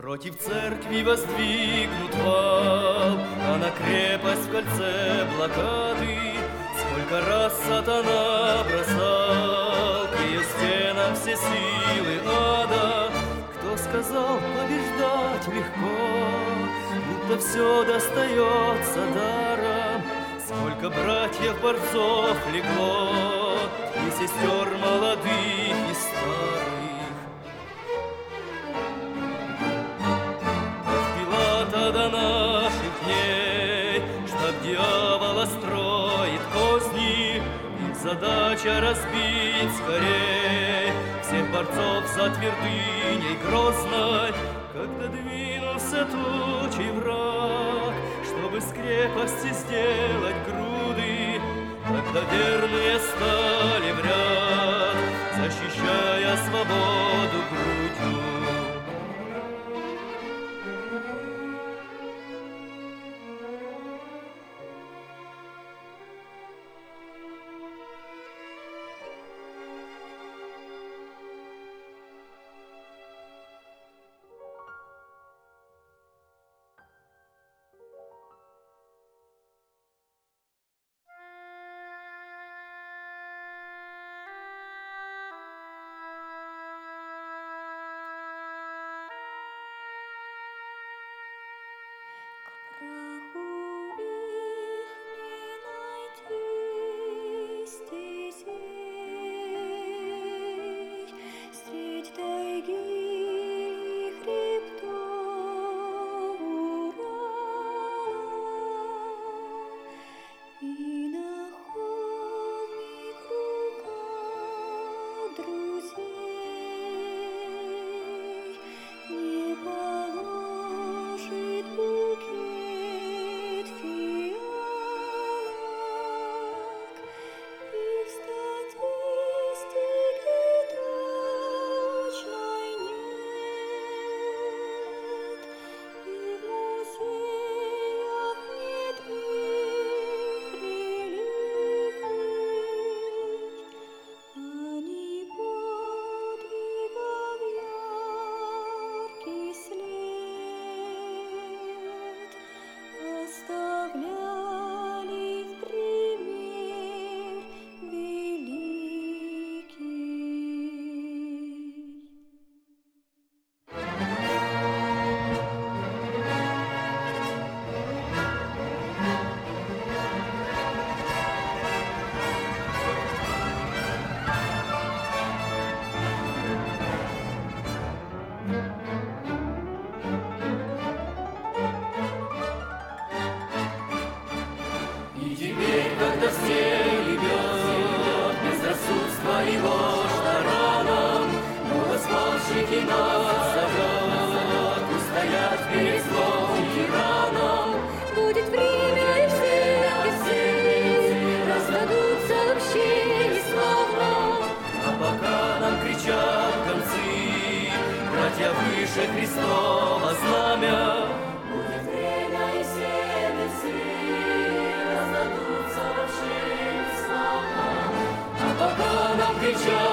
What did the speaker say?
Против церкви воздвигнут вал, а на крепость в кольце блокады. Сколько раз сатана бросал к ее стенам все силы ада. Кто сказал побеждать легко, будто все достается даром. Сколько братьев-борцов легло, и сестер молодых и старых. От Пилата до наших дней штаб дьявола строит козни. Их задача разбить скорей всех борцов за твердыней грозной. Когда двинулся тучей враг, чтобы с крепости сделать груды, тогда верные стали в ряд, защищая свободу грудью. Выше Христова знамя. Будет время, и все раздадутся вообще бесславно. А пока нам кричат